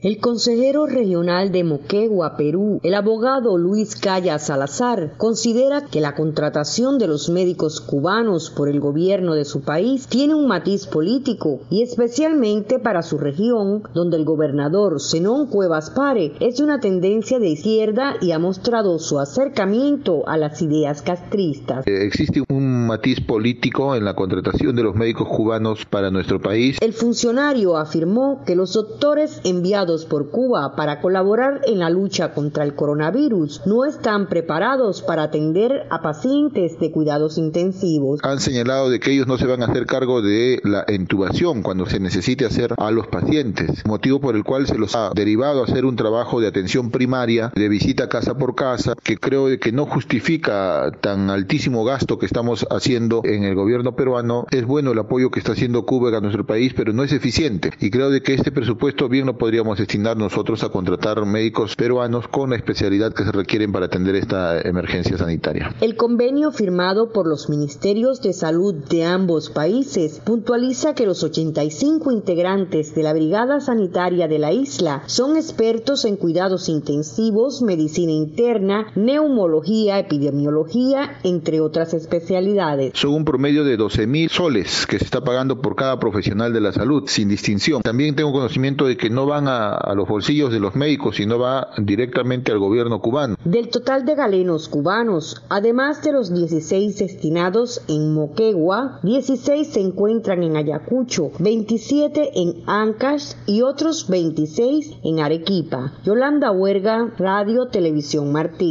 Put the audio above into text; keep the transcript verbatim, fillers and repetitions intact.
El consejero regional de Moquegua, Perú, el abogado Luis Calla Salazar, considera que la contratación de los médicos cubanos por el gobierno de su país tiene un matiz político y especialmente para su región, donde el gobernador Zenón Cuevas Pare es una tendencia de izquierda y ha mostrado su acercamiento a las ideas castristas. Eh, existe un matiz político en la contratación de los médicos cubanos para nuestro país. El funcionario afirmó que los doctores enviados por Cuba para colaborar en la lucha contra el coronavirus no están preparados para atender a pacientes de cuidados intensivos. Han señalado de que ellos no se van a hacer cargo de la intubación cuando se necesite hacer a los pacientes, motivo por el cual se los ha derivado a hacer un trabajo de atención primaria, de visita casa por casa, que creo que no justifica tan altísimo gasto que estamos haciendo en el gobierno peruano. Es bueno el apoyo que está haciendo Cuba a nuestro país, pero no es eficiente, y creo de que este presupuesto bien lo podríamos destinar nosotros a contratar médicos peruanos con la especialidad que se requieren para atender esta emergencia sanitaria. El convenio firmado por los ministerios de salud de ambos países puntualiza que los ochenta y cinco integrantes de la brigada sanitaria de la isla son expertos en cuidados intensivos, medicina interna, neumología, epidemiología, entre otras especialidades. Son un promedio de doce mil soles que se está pagando por cada profesional de la salud, sin distinción. También tengo conocimiento de que no van a, a los bolsillos de los médicos, sino va directamente al gobierno cubano. Del total de galenos cubanos, además de los dieciséis destinados en Moquegua, dieciséis se encuentran en Ayacucho, veintisiete en Ancash y otros veintiséis en Arequipa. Yolanda Huerga, Radio Televisión Martí.